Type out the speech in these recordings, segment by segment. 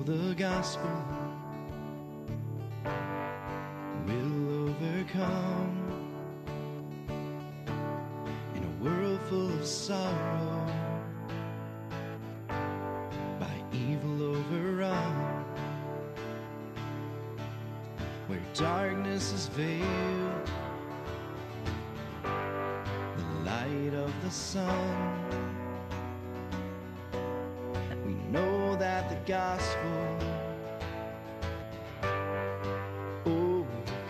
the gospel will overcome in a world full of sorrow, by evil overrun, where darkness is veiled, the light of the sun. We know that the gospel overcomes.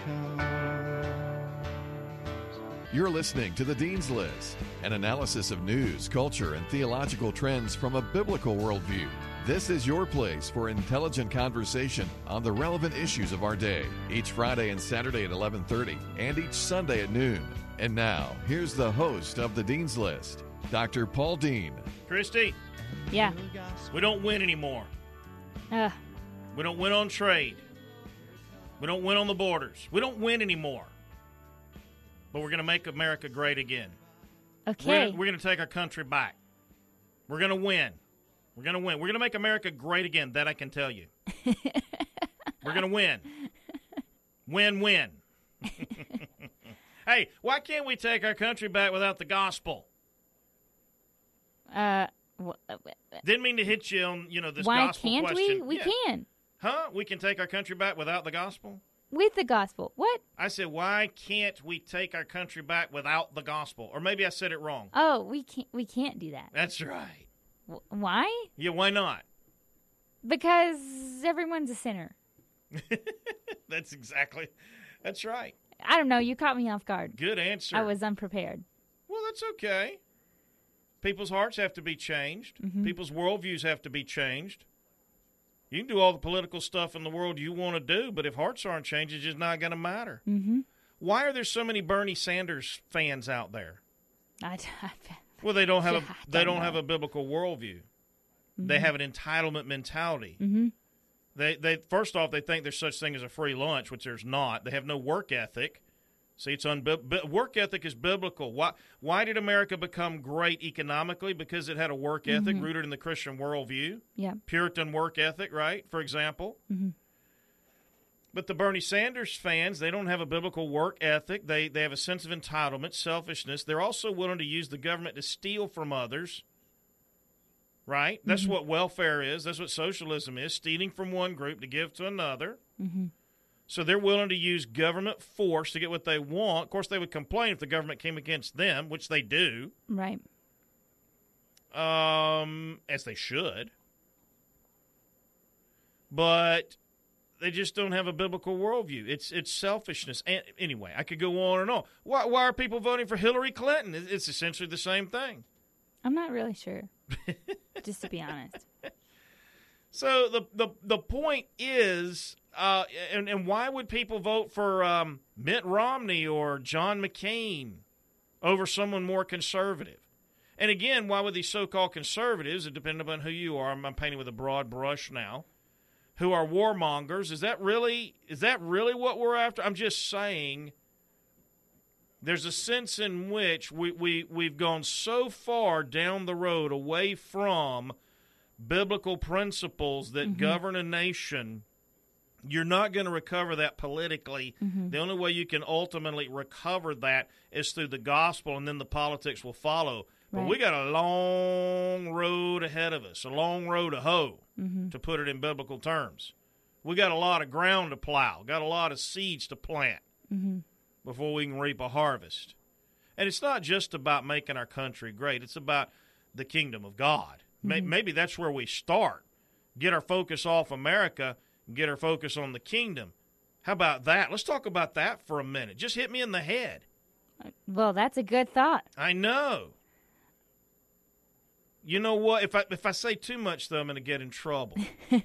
You're listening to The Dean's List, an analysis of news, culture, and theological trends from a biblical worldview. This is your place for intelligent conversation on the relevant issues of our day, each Friday and Saturday at 11:30 and each Sunday at noon. And now, here's the host of The Dean's List, Dr. Paul Dean. Christy, Yeah. we don't win anymore. We don't win on trade. We don't win on the borders. We don't win anymore. But we're going to make America great again. Okay. We're going to take our country back. We're going to win. We're going to win. We're going to make America great again. That I can tell you. We're going to win. Win. Hey, why can't we take our country back without the gospel? Didn't mean to hit you on, this Why gospel can't question. we? We can. Huh? We can take our country back without the gospel? With the gospel. What? I said, why can't we take our country back without the gospel? Or maybe I said it wrong. Oh, we can't do that. That's right. Why? Yeah, why not? Because everyone's a sinner. That's right. I don't know. You caught me off guard. Good answer. I was unprepared. Well, that's okay. People's hearts have to be changed. Mm-hmm. People's worldviews have to be changed. You can do all the political stuff in the world you want to do, but if hearts aren't changed, it's just not going to matter. Mm-hmm. Why are there so many Bernie Sanders fans out there? Well, they don't have a biblical worldview. Mm-hmm. They have an entitlement mentality. Mm-hmm. They first off, they think there's such thing as a free lunch, which there's not. They have no work ethic. See, work ethic is biblical. Why did America become great economically? Because it had a work ethic rooted in the Christian worldview. Yeah. Puritan work ethic, right, for example. Mm-hmm. But the Bernie Sanders fans, they don't have a biblical work ethic. They have a sense of entitlement, selfishness. They're also willing to use the government to steal from others, right? That's what welfare is. That's what socialism is, stealing from one group to give to another. Mm-hmm. So they're willing to use government force to get what they want. Of course, they would complain if the government came against them, which they do. Right. As they should. But they just don't have a biblical worldview. It's selfishness. And anyway, I could go on and on. Why are people voting for Hillary Clinton? It's essentially the same thing. I'm not really sure, just to be honest. So the point is, and why would people vote for Mitt Romney or John McCain over someone more conservative? And again, why would these so-called conservatives, depending upon who you are, I'm painting with a broad brush now, who are warmongers, is that really what we're after? I'm just saying there's a sense in which we've gone so far down the road away from biblical principles that govern a nation. You're not going to recover that politically. The only way you can ultimately recover that is through the gospel, and then the politics will follow. But Right. we got a long road ahead of us, a long road to hoe, to put it in biblical terms. We got a lot of ground to plow, got a lot of seeds to plant before we can reap a harvest. And it's not just about making our country great. It's about the kingdom of God. Maybe that's where we start. Get our focus off America and get our focus on the kingdom. How about that? Let's talk about that for a minute. Just hit me in the head. Well, that's a good thought. I know. You know what? If I say too much, though, I'm going to get in trouble.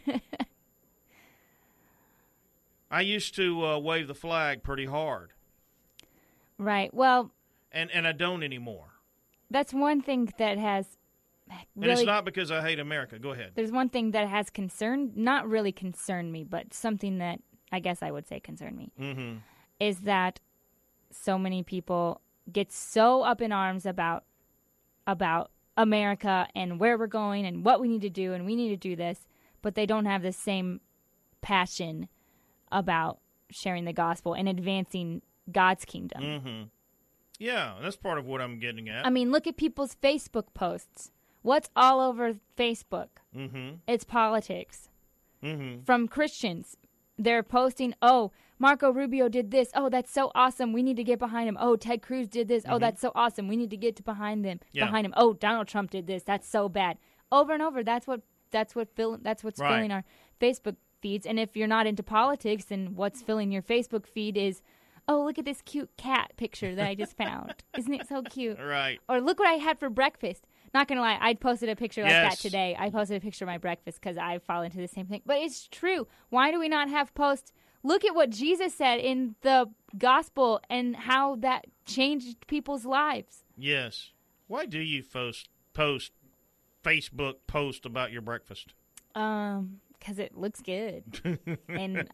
I used to wave the flag pretty hard. Right. Well, and I don't anymore. that's one thing that has really, and it's not because I hate America. Go ahead. there's one thing that has not really concerned me, but something that I guess I would say concerned me, is that so many people get so up in arms about America and where we're going and what we need to do, and we need to do this. but they don't have the same passion about sharing the gospel and advancing God's kingdom. Mm-hmm. Yeah, that's part of what I'm getting at. I mean, look at people's Facebook posts. What's all over Facebook? Mm-hmm. It's politics. Mm-hmm. From Christians, they're posting, oh, Marco Rubio did this. Oh, that's so awesome. We need to get behind him. Oh, Ted Cruz did this. Oh, that's so awesome. We need to get behind him. Behind him. Oh, Donald Trump did this. That's so bad. Over and over. That's what's filling our Facebook feeds. And if you're not into politics, then what's filling your Facebook feed is, oh, look at this cute cat picture that I just found. Isn't it so cute? Right. Or look what I had for breakfast. Not going to lie, I posted a picture like that today. I posted a picture of my breakfast because I fall into the same thing. But it's true. Why do we not have posts? Look at what Jesus said in the gospel and how that changed people's lives. Yes. Why do you post Facebook post about your breakfast? Because it looks good. And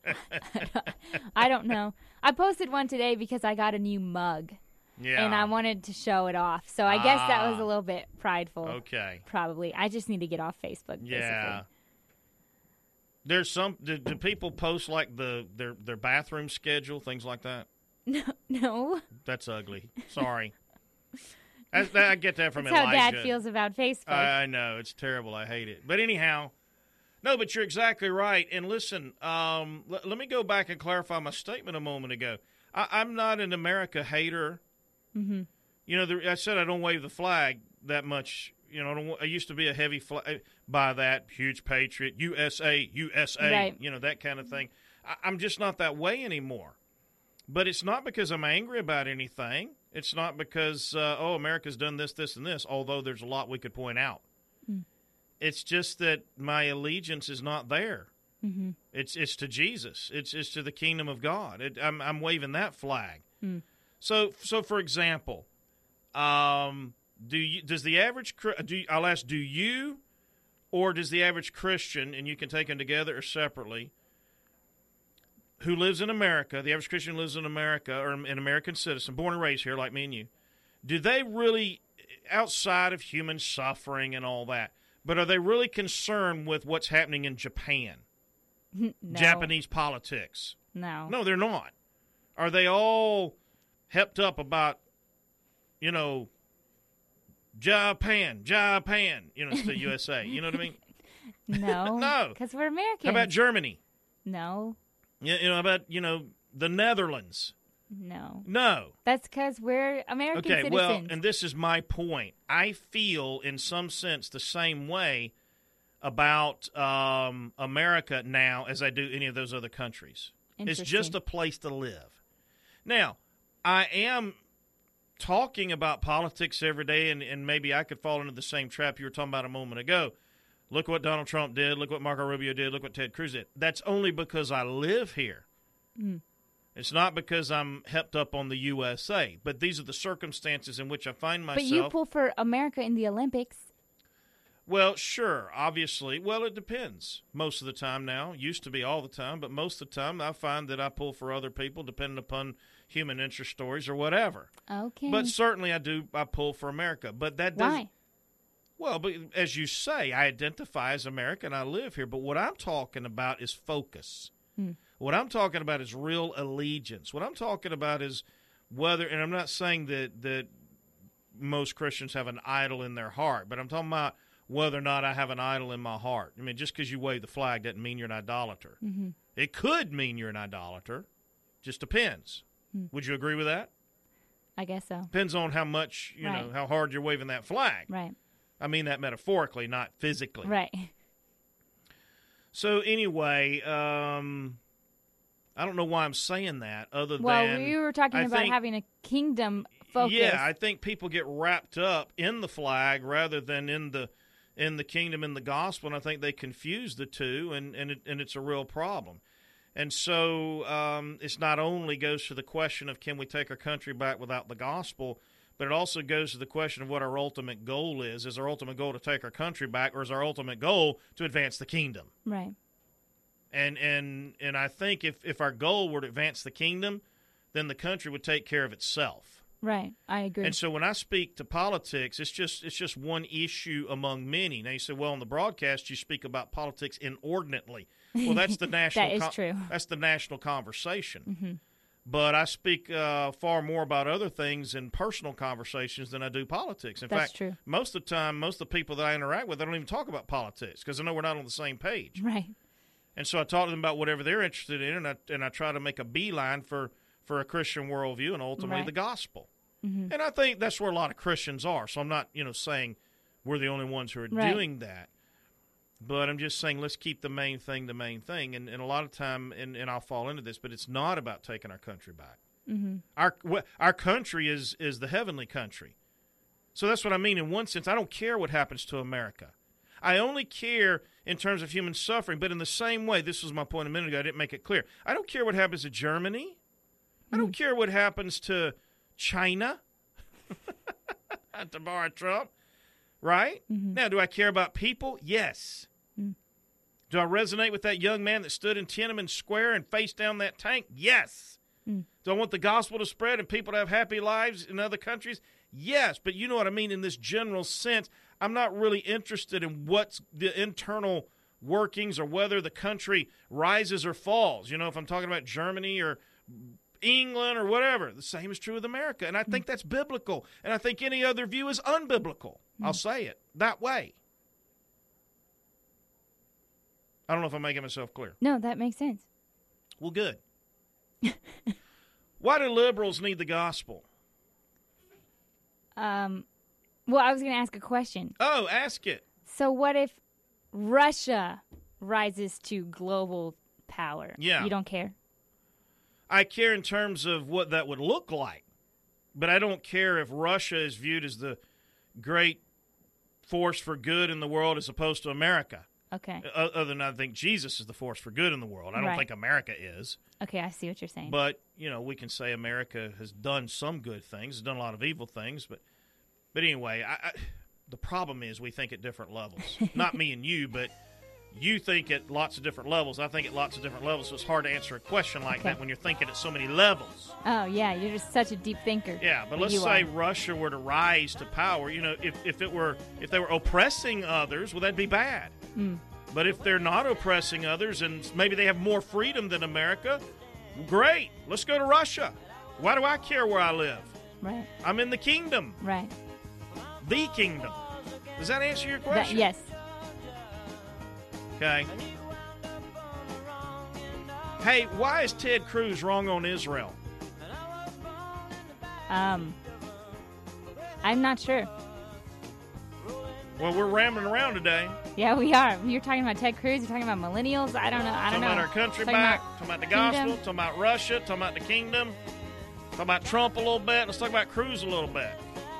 I don't know. I posted one today because I got a new mug. Yeah. And I wanted to show it off. So I guess that was a little bit prideful. Okay. Probably. I just need to get off Facebook, basically. Yeah. There's some. Do people post like their bathroom schedule, things like that? No. That's ugly. Sorry. I get that from That's Elijah. how Dad feels about Facebook. I know. It's terrible. I hate it. But anyhow, no, but you're exactly right. And listen, let me go back and clarify my statement a moment ago. I'm not an America hater. Mm-hmm. You know, I said I don't wave the flag that much. You know, I used to be a heavy by that, huge patriot, USA, right. You know, that kind of thing. I'm just not that way anymore. But it's not because I'm angry about anything. It's not because, America's done this, this, and this, although there's a lot we could point out. Mm. It's just that my allegiance is not there. Mm-hmm. It's to Jesus. It's to the kingdom of God. I'm waving that flag. Mm. So for example, does the average I'll ask, do you, or does the average Christian, and you can take them together or separately, who lives in America, the average Christian who lives in America, or an American citizen, born and raised here like me and you, do they really, outside of human suffering and all that, but are they really concerned with what's happening in Japan? No. Japanese politics? No. No, they're not. Are they all hepped up about, you know, Japan, it's the USA. You know what I mean? No. No. Because we're Americans. How about Germany? No. You know, about, the Netherlands? No. No. That's because we're American citizens. Okay, well, and this is my point. I feel, in some sense, the same way about America now as I do any of those other countries. It's just a place to live. Now, I am talking about politics every day, and maybe I could fall into the same trap you were talking about a moment ago. Look what Donald Trump did. Look what Marco Rubio did. Look what Ted Cruz did. That's only because I live here. Mm. It's not because I'm hepped up on the USA. But these are the circumstances in which I find myself. But you pull for America in the Olympics. Well, sure, obviously. Well, it depends most of the time now. Used to be all the time, but most of the time I find that I pull for other people depending upon human interest stories or whatever. Okay. But certainly I pull for America. But that doesn't. Why? Well, but as you say, I identify as American. I live here. But what I'm talking about is focus. What I'm talking about is real allegiance. What I'm talking about is whether, and I'm not saying that most Christians have an idol in their heart, but I'm talking about whether or not I have an idol in my heart. I mean, just because you wave the flag doesn't mean you're an idolater. Mm-hmm. It could mean you're an idolater. Just depends. Would you agree with that? I guess so. Depends on how much, Right. how hard you're waving that flag. Right. I mean that metaphorically, not physically. Right. So anyway, I don't know why I'm saying that other than... Well, we were talking I about think- having a kingdom focus. Yeah, I think people get wrapped up in the flag rather than in the kingdom, in the gospel, and I think they confuse the two, and it's a real problem. And so it's not only goes to the question of can we take our country back without the gospel, but it also goes to the question of what our ultimate goal is. Is our ultimate goal to take our country back, or is our ultimate goal to advance the kingdom? Right. And I think if our goal were to advance the kingdom, then the country would take care of itself. Right, I agree. And so when I speak to politics, it's just one issue among many. Now you say, well, on the broadcast you speak about politics inordinately. Well, that's the national. That is true. That's the national conversation. Mm-hmm. But I speak far more about other things in personal conversations than I do politics. In fact, true. Most of the time, most of the people that I interact with, I don't even talk about politics because I know we're not on the same page. Right. And so I talk to them about whatever they're interested in, and I try to make a beeline for a Christian worldview and ultimately Right. the gospel. Mm-hmm. And I think that's where a lot of Christians are. So I'm not, saying we're the only ones who are Right. doing that. But I'm just saying let's keep the main thing the main thing. And a lot of time, and I'll fall into this, but it's not about taking our country back. Mm-hmm. Our country is the heavenly country. So that's what I mean. In one sense, I don't care what happens to America. I only care in terms of human suffering. But in the same way, this was my point a minute ago, I didn't make it clear. I don't care what happens to Germany. I don't care what happens to China, to borrow Trump, right? Mm-hmm. Now, do I care about people? Yes. Do I resonate with that young man that stood in Tiananmen Square and faced down that tank? Yes. Do I want the gospel to spread and people to have happy lives in other countries? Yes. But you know what I mean in this general sense. I'm not really interested in what's the internal workings or whether the country rises or falls. If I'm talking about Germany or England or whatever, the same is true with America. And I think that's biblical. And I think any other view is unbiblical. I'll say it that way. I don't know if I'm making myself clear. No, that makes sense. Well, good. Why do liberals need the gospel? Well, I was going to ask a question. Oh, ask it. So what if Russia rises to global power? Yeah. You don't care? I care in terms of what that would look like, but I don't care if Russia is viewed as the great force for good in the world as opposed to America. Okay. Other than I think Jesus is the force for good in the world. I don't Right. think America is. Okay, I see what you're saying. But, we can say America has done some good things, has done a lot of evil things. But anyway, the problem is we think at different levels. Not me and you, but you think at lots of different levels. I think at lots of different levels, so it's hard to answer a question like that when you're thinking at so many levels. Oh, yeah, you're just such a deep thinker. Yeah, but let's say Russia were to rise to power. If they were oppressing others, well, that'd be bad. But if they're not oppressing others and maybe they have more freedom than America, great. Let's go to Russia. Why do I care where I live? Right. I'm in the kingdom. Right. The kingdom. Does that answer your question? Yes. Okay. Hey, why is Ted Cruz wrong on Israel? I'm not sure. Well, we're rambling around today. Yeah, we are. You're talking about Ted Cruz. You're talking about millennials. I don't know. Talking about our country back. Talking about the gospel. Talking about Russia. Talking about the kingdom. Talking about Trump a little bit. Let's talk about Cruz a little bit.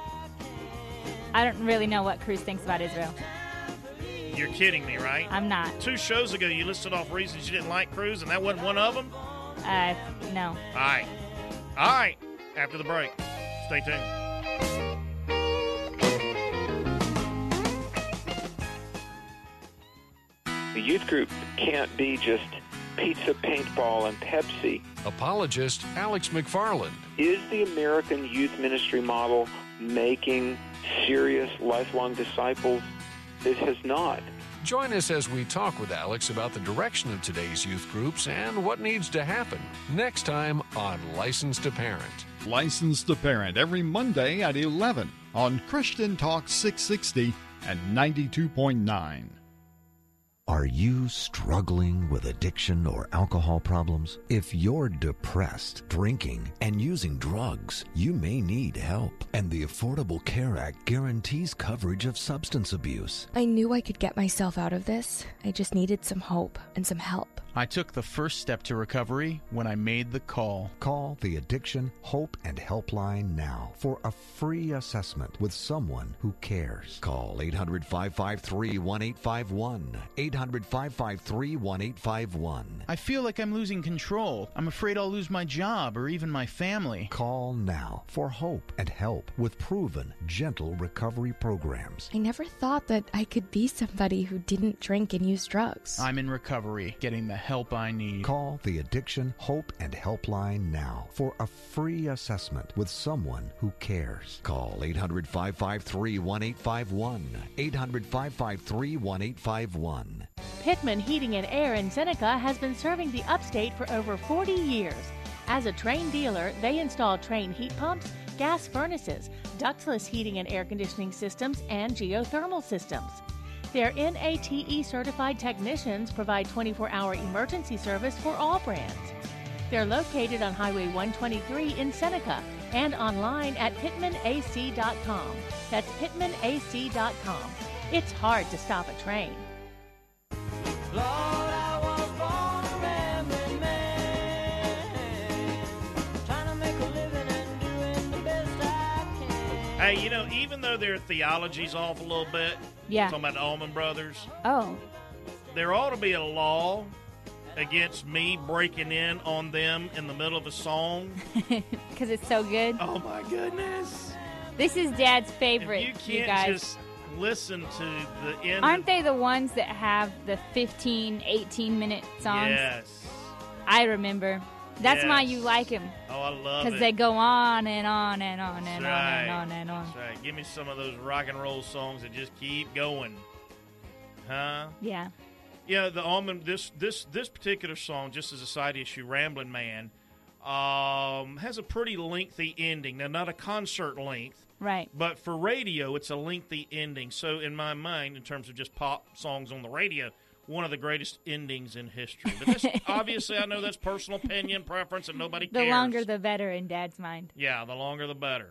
I don't really know what Cruz thinks about Israel. You're kidding me, right? I'm not. 2 shows ago, you listed off reasons you didn't like Cruz, and that wasn't one of them? No. All right. All right. After the break. Stay tuned. The youth group can't be just pizza, paintball, and Pepsi. Apologist Alex McFarland. Is the American youth ministry model making serious lifelong disciples? It has not. Join us as we talk with Alex about the direction of today's youth groups and what needs to happen. Next time on Licensed to Parent. Licensed to Parent every Monday at 11 on Christian Talk 660 and 92.9. Are you struggling with addiction or alcohol problems? If you're depressed, drinking, and using drugs, you may need help. And the Affordable Care Act guarantees coverage of substance abuse. I knew I could get myself out of this. I just needed some hope and some help. I took the first step to recovery when I made the call. Call the Addiction, Hope, and Helpline now for a free assessment with someone who cares. Call 800-553-1851. 800-553-1851. I feel like I'm losing control. I'm afraid I'll lose my job or even my family. Call now for hope and help with proven, gentle recovery programs. I never thought that I could be somebody who didn't drink and use drugs. I'm in recovery, getting the help I need. Call the Addiction Hope and Helpline now for a free assessment with someone who cares. Call 800-553-1851. 800-553-1851. Pittman Heating and Air in Seneca has been serving the upstate for over 40 years. As a Trane dealer, they install Trane heat pumps, gas furnaces, ductless heating and air conditioning systems, and geothermal systems. Their NATE certified technicians provide 24-hour emergency service for all brands. They're located on Highway 123 in Seneca and online at pittmanac.com. That's pittmanac.com. It's hard to stop a train. Lord, I was born a rambling man, trying to make a living and doing the best I can. Hey, you know, even though their theology's off a little bit, Yeah. talking about the Allman Brothers, Oh. there ought to be a law against me breaking in on them in the middle of a song. Because it's so good. Oh, my goodness. This is Dad's favorite, If you you can't guys. just listen to the end Aren't of, they the ones that have the 15, 18-minute songs? Yes. I remember. That's why you Yes. like them. Oh, I love it. Because they go on and on and on and That's on right. and on and on. That's right. Give me some of those rock and roll songs that just keep going. Huh? Yeah. Yeah, the Allman, this particular song, just as a side issue, Ramblin' Man, has a pretty lengthy ending. Now, not a concert length, Right. but for radio, it's a lengthy ending. So, in my mind, in terms of just pop songs on the radio, one of the greatest endings in history. But this, obviously, I know that's personal opinion, preference, and nobody cares. The longer, the better in Dad's mind. Yeah, the longer, the better.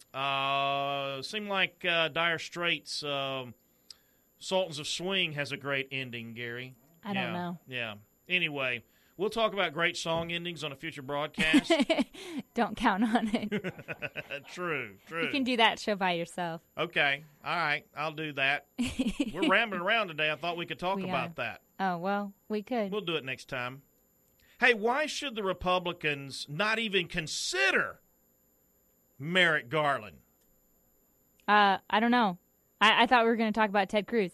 Seemed like Dire Straits' Sultans of Swing has a great ending, Gary. I don't know. Yeah. Anyway, we'll talk about great song endings on a future broadcast. Don't count on it. True. You can do that show by yourself. Okay. All right. I'll do that. We're rambling around today. I thought we could talk We about are. that. Oh, well, we could. We'll do it next time. Hey, why should the Republicans not even consider Merrick Garland? I don't know. I thought we were going to talk about Ted Cruz.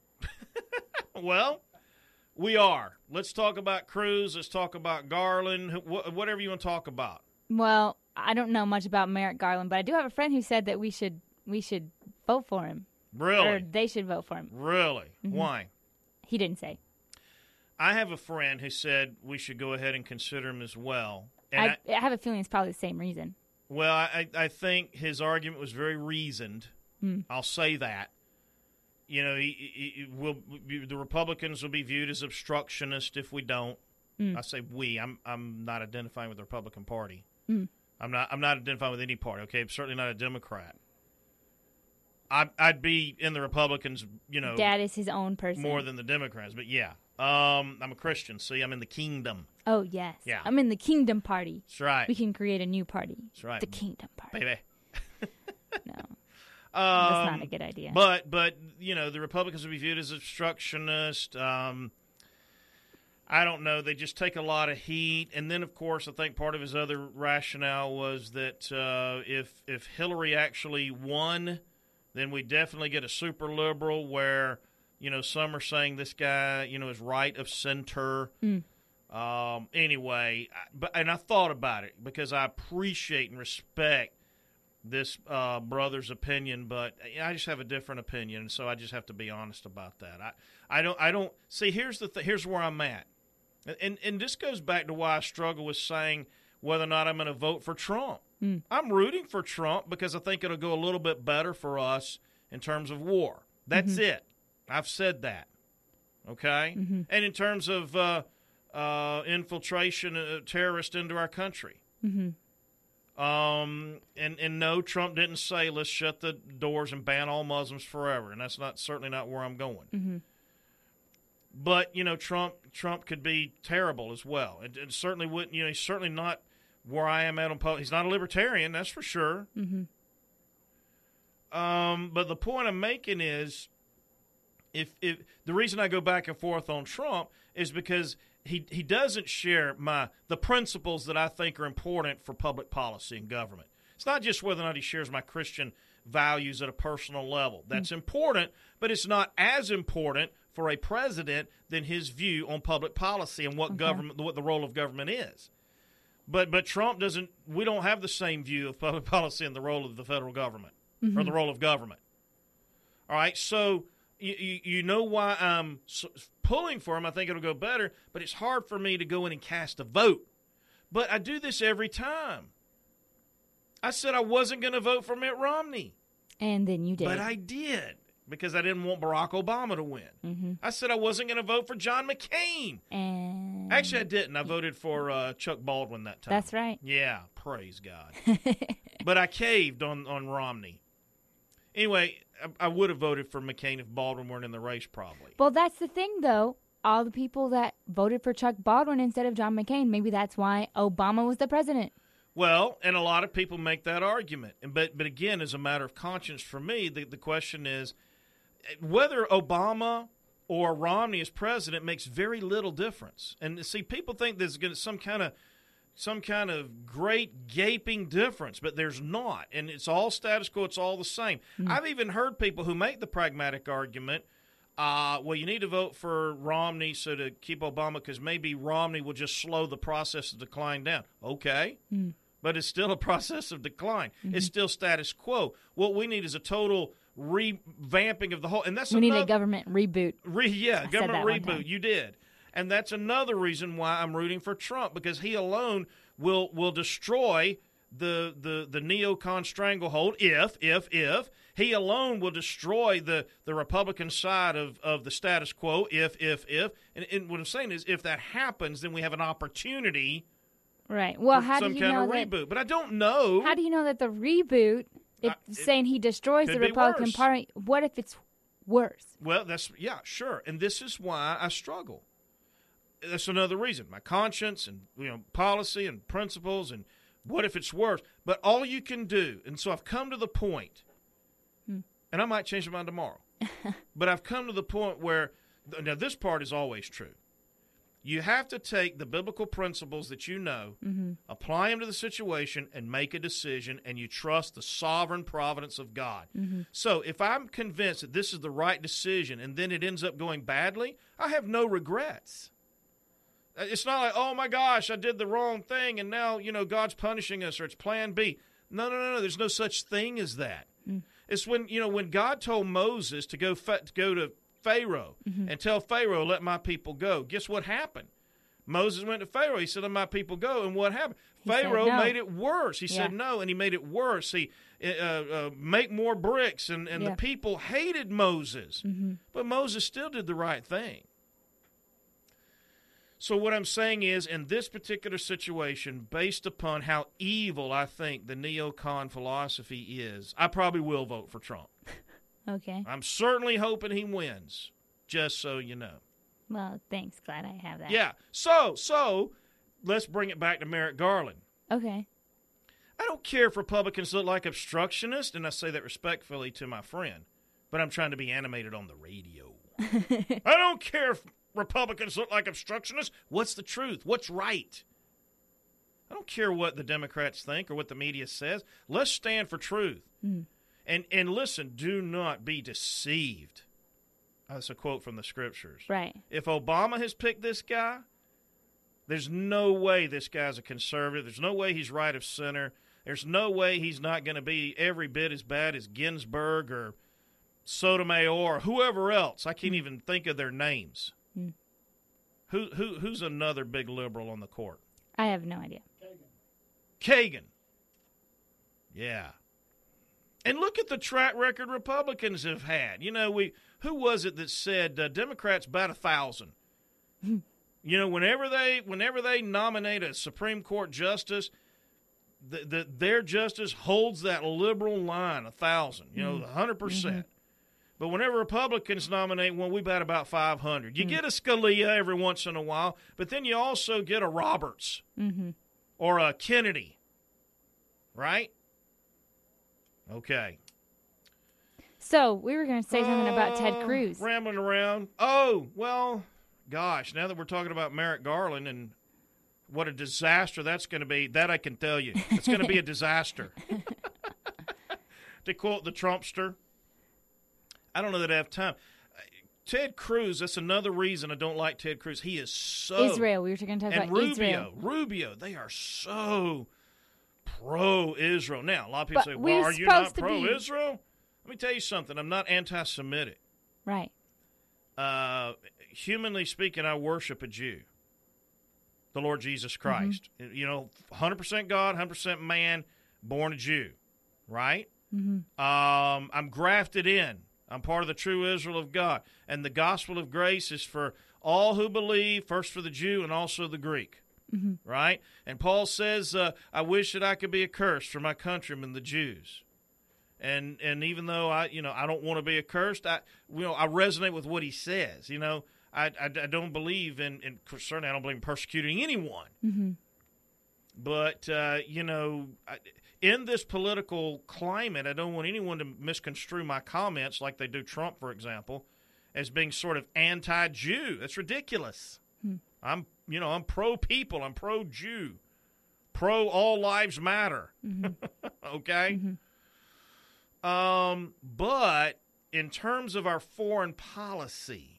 Well, we are. Let's talk about Cruz. Let's talk about Garland. Whatever you want to talk about. Well, I don't know much about Merrick Garland, but I do have a friend who said that we should vote for him. Really? Or they should vote for him. Really? Mm-hmm. Why? He didn't say. I have a friend who said we should go ahead and consider him as well. And I have a feeling it's probably the same reason. Well, I think his argument was very reasoned. I'll say that. You know, the Republicans will be viewed as obstructionist if we don't. I say we. I'm not identifying with the Republican Party. I'm not identifying with any party. Okay, I'm certainly not a Democrat. I'd be in the Republicans. You know, Dad is his own person more than the Democrats. But yeah, I'm a Christian. See, I'm in the kingdom. Oh yes. Yeah. I'm in the Kingdom Party. That's right. We can create a new party. That's right. The Kingdom Party. Baby. No. That's not a good idea. But you know, the Republicans will be viewed as obstructionist. I don't know. They just take a lot of heat. And then, of course, I think part of his other rationale was that if Hillary actually won, then we definitely get a super liberal where, you know, some are saying this guy, you know, is right of center. Anyway, and I thought about it because I appreciate and respect this brother's opinion, but I just have a different opinion, so I just have to be honest about that. I don't see. Here's where I'm at, and this goes back to why I struggle with saying whether or not I'm going to vote for Trump. I'm rooting for Trump because I think it'll go a little bit better for us in terms of war. That's it. I've said that. Okay, and in terms of infiltration of terrorists into our country. And no, Trump didn't say let's shut the doors and ban all Muslims forever, and that's certainly not where I'm going. But you know, Trump could be terrible as well, and certainly wouldn't. You know, he's certainly not where I am at on politics. He's not a libertarian, that's for sure. But the point I'm making is, if the reason I go back and forth on Trump is because he doesn't share the principles that I think are important for public policy and government. It's not just whether or not he shares my Christian values at a personal level. That's important, but it's not as important for a president than his view on public policy and what the role of government is. But Trump doesn't. We don't have the same view of public policy and the role of the federal government or the role of government. All right, so you know why I'm pulling for him. I think it'll go better, but it's hard for me to go in and cast a vote. But I do this every time. I said I wasn't going to vote for Mitt Romney. And then you did. But I did, because I didn't want Barack Obama to win. I said I wasn't going to vote for John McCain. And actually, I didn't. I voted for Chuck Baldwin that time. That's right. Yeah, praise God. But I caved on Romney. Anyway, I would have voted for McCain if Baldwin weren't in the race, probably. Well, that's the thing, though. All the people that voted for Chuck Baldwin instead of John McCain, maybe that's why Obama was the president. Well, and a lot of people make that argument. But again, as a matter of conscience for me, the question is whether Obama or Romney as president makes very little difference. And see, people think there's going to some kind of great gaping difference, but there's not. And it's all status quo. It's all the same. I've even heard people who make the pragmatic argument, well, you need to vote for Romney so to keep Obama because maybe Romney will just slow the process of decline down. Okay. But it's still a process of decline. It's still status quo. What we need is a total revamping of the whole. And that's we need a government reboot. Government reboot. You did. And that's another reason why I'm rooting for Trump, because he alone will destroy the neocon stranglehold if he alone will destroy the Republican side of the status quo if. And what I'm saying is if that happens, then we have an opportunity. Right. Well, how some do you kind know of that, reboot? But I don't know. How do you know that the reboot, saying he destroys the Republican Party, what if it's worse? Well, sure. And this is why I struggle. That's another reason. My conscience and policy and principles and what if it's worse? But all you can do, and so I've come to the point, and I might change my mind tomorrow, but I've come to the point where, now this part is always true. You have to take the biblical principles that you know, apply them to the situation, and make a decision, and you trust the sovereign providence of God. So if I'm convinced that this is the right decision and then it ends up going badly, I have no regrets. It's not like, oh, my gosh, I did the wrong thing, and now, God's punishing us, or it's plan B. No. There's no such thing as that. It's when God told Moses to go to Pharaoh and tell Pharaoh, let my people go. Guess what happened? Moses went to Pharaoh. He said, let my people go. And what happened? Pharaoh made it worse. He said no, and he made it worse. He make more bricks, and the people hated Moses. But Moses still did the right thing. So what I'm saying is, in this particular situation, based upon how evil I think the neocon philosophy is, I probably will vote for Trump. Okay. I'm certainly hoping he wins, just so you know. Well, thanks. Glad I have that. Yeah. So let's bring it back to Merrick Garland. Okay. I don't care if Republicans look like obstructionists, and I say that respectfully to my friend, but I'm trying to be animated on the radio. I don't care if Republicans look like obstructionists. What's the truth? What's right? I don't care what the Democrats think or what the media says. Let's stand for truth. And listen, do not be deceived. That's a quote from the scriptures. Right. If Obama has picked this guy, there's no way this guy's a conservative. There's no way he's right of center. There's no way he's not going to be every bit as bad as Ginsburg or Sotomayor or whoever else. I can't even think of their names. Who's another big liberal on the court? I have no idea. Kagan. Yeah. And look at the track record Republicans have had. Who was it that said Democrats bat 1,000? Whenever they nominate a Supreme Court justice, their justice holds that liberal line 1,000. 100%. But whenever Republicans nominate one, we bat about 500. You get a Scalia every once in a while, but then you also get a Roberts or a Kennedy, right? Okay. So we were going to say something about Ted Cruz. Rambling around. Oh, well, gosh, now that we're talking about Merrick Garland and what a disaster that's going to be, that I can tell you. It's going to be a disaster. To quote the Trumpster, I don't know that I have time. Ted Cruz, that's another reason I don't like Ted Cruz. He is so... Israel. We were going to talk about Israel. Rubio, they are so pro-Israel. Now, a lot of people say, well, are you not pro-Israel? Let me tell you something. I'm not anti-Semitic. Right. Humanly speaking, I worship a Jew, the Lord Jesus Christ. 100% God, 100% man, born a Jew, right? I'm grafted in. I'm part of the true Israel of God. And the gospel of grace is for all who believe, first for the Jew and also the Greek, right? And Paul says, I wish that I could be accursed for my countrymen, the Jews. And even though I don't want to be accursed, I resonate with what he says. I don't believe in certainly I don't believe in persecuting anyone. But in this political climate, I don't want anyone to misconstrue my comments like they do Trump, for example, as being sort of anti-Jew. That's ridiculous. I'm pro-people. I'm pro-Jew. Pro-all lives matter. Okay? But in terms of our foreign policy,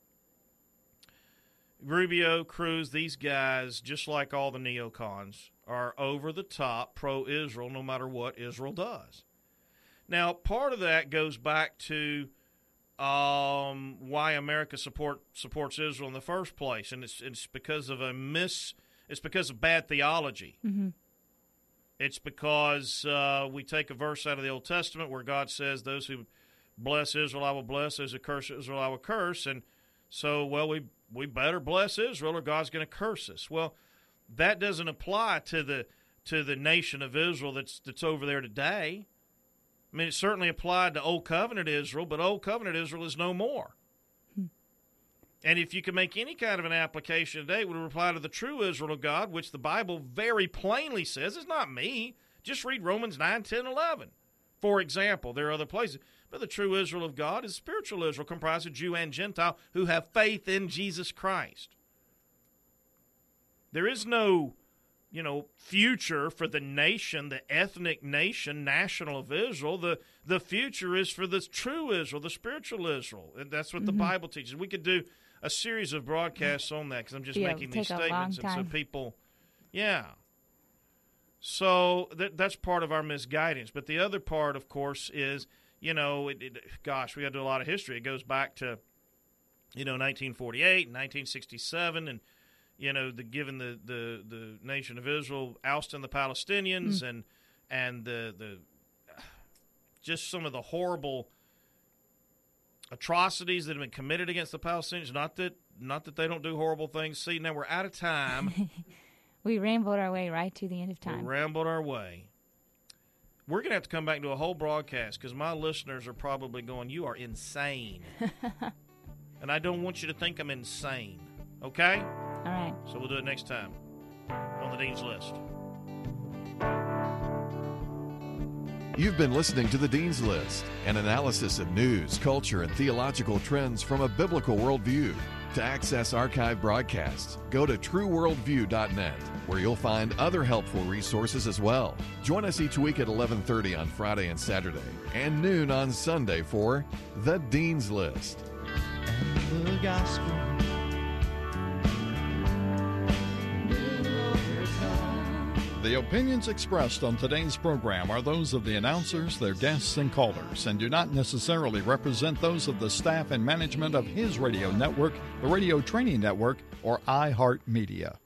Rubio, Cruz, these guys, just like all the neocons, are over the top pro-Israel no matter what Israel does. Now, part of that goes back to why America supports Israel in the first place, and it's because of it's because of bad theology. It's because we take a verse out of the Old Testament where God says, those who bless Israel I will bless, those who curse Israel I will curse, and so, we better bless Israel or God's going to curse us. Well, that doesn't apply to the nation of Israel that's over there today. I mean, it certainly applied to Old Covenant Israel, but Old Covenant Israel is no more. And if you can make any kind of an application today, it would apply to the true Israel of God, which the Bible very plainly says. It's not me. Just read Romans 9, 10, 11. For example, there are other places. But the true Israel of God is spiritual Israel, comprised of Jew and Gentile who have faith in Jesus Christ. There is no, future for the nation, the ethnic nation, national of Israel. The future is for the true Israel, the spiritual Israel. And that's what the Bible teaches. We could do a series of broadcasts on that because I'm just making these statements. And so people, So that's part of our misguidance. But the other part, of course, is, we got to do a lot of history. It goes back to, 1948 and 1967 and, given the nation of Israel ousting the Palestinians and the just some of the horrible atrocities that have been committed against the Palestinians. Not that they don't do horrible things. See, now we're out of time. We rambled our way right to the end of time. We rambled our way. We're going to have to come back and do a whole broadcast because my listeners are probably going, you are insane. And I don't want you to think I'm insane. Okay? All right. So we'll do it next time on the Dean's List. You've been listening to the Dean's List, an analysis of news, culture, and theological trends from a biblical worldview. To access archive broadcasts, go to trueworldview.net, where you'll find other helpful resources as well. Join us each week at 11:30 on Friday and Saturday, and noon on Sunday for The Dean's List. And the gospel. The opinions expressed on today's program are those of the announcers, their guests, and callers, and do not necessarily represent those of the staff and management of his radio network, the Radio Training Network, or iHeartMedia.